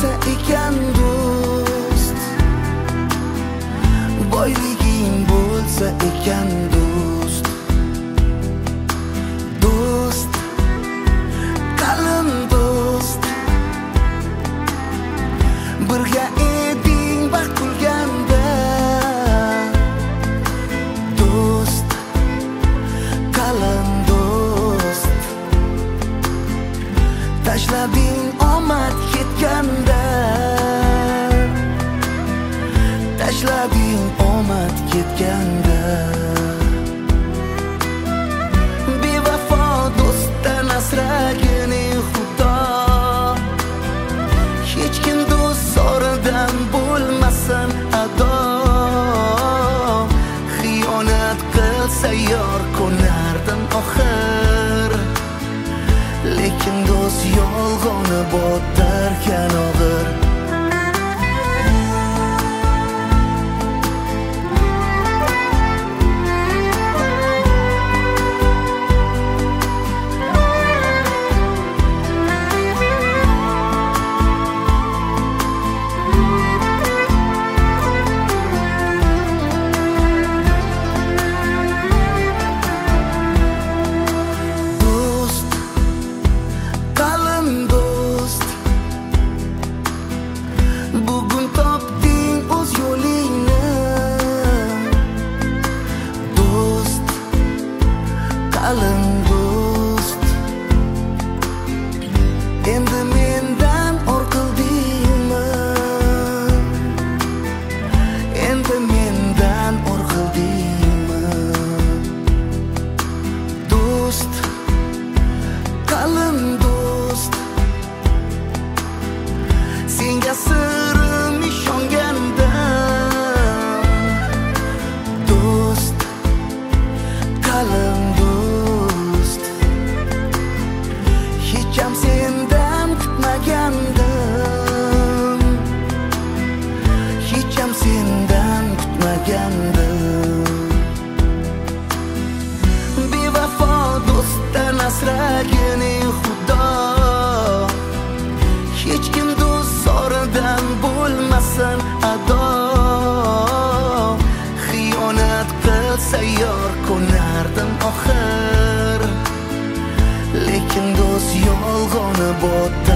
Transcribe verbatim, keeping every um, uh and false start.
bo'lsa ekan do'st, boyliging bo'lsa ekan do'st, do'st, qalin do'st, birga eding baxt kulganda, do'st, qalin do'st, tashlading omad ketganda, tashlading omad ketganda, bevafo do'stdan asragin Xudo, hech kim do'st soridan bo'lmasin ado, xiyonat qilsa yor ko'nardim oxir, lekin do'st yolg'oni botirgan og'ir. Bugun topding o'z yo'lingni, do'st, qalin do'st, endi mendan or qildingmi, endi mendan or qildingmi, do'st, qalin do'st, senga sirim ishongandim, do'st, qalin do'st, hech ham sendan kutmagandim, hech ham sendan kutmagandim, bevafo do'stdan asragin Xudo, hech kim do'st soridan bo'lmasin ado, xiyonat qilsa yor ko'nardim oxir, lekin do'st yolg'oni botir.